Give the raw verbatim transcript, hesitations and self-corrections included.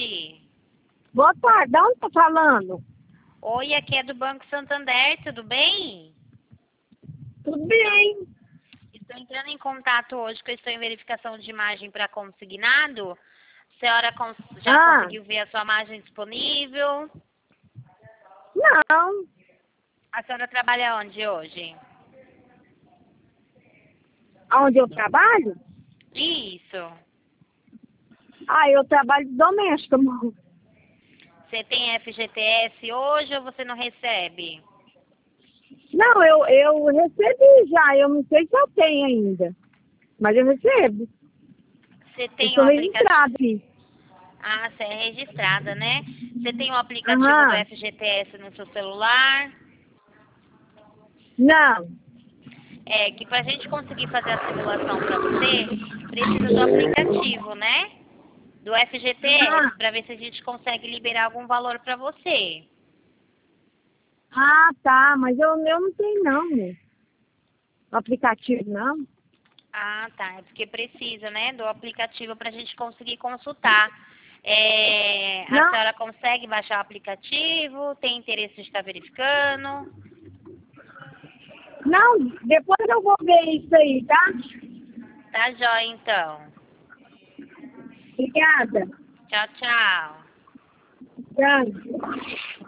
tarde. Boa tarde, de onde tá falando? Oi, aqui é do Banco Santander, tudo bem? Tudo bem. Estou entrando em contato hoje, que eu estou em verificação de imagem para consignado. A senhora cons já Ah. conseguiu ver a sua imagem disponível? Não. A senhora trabalha onde hoje? Onde eu trabalho? Isso. Ah, eu trabalho de doméstica, amor. Você tem F G T S hoje ou você não recebe? Não, eu, eu recebi já, eu não sei se eu tenho ainda. Mas eu recebo. Você Eu tem o sou aplicativo? registrada aqui. Ah, você é registrada, né? Você tem o aplicativo do Aham. F G T S no seu celular? Não. É que para a gente conseguir fazer a simulação para você, precisa do aplicativo, né? Do F G T S, Ah, para ver se a gente consegue liberar algum valor para você. ah, tá, mas eu, eu não tenho não, né? O aplicativo, não. Ah, tá. É porque precisa, né? Do aplicativo para a gente conseguir consultar. É, a Não, senhora consegue baixar o aplicativo? Tem interesse em estar verificando? não, depois eu vou ver isso aí, tá? Tá jóia, então. Obrigada. Tchau, tchau. Tchau.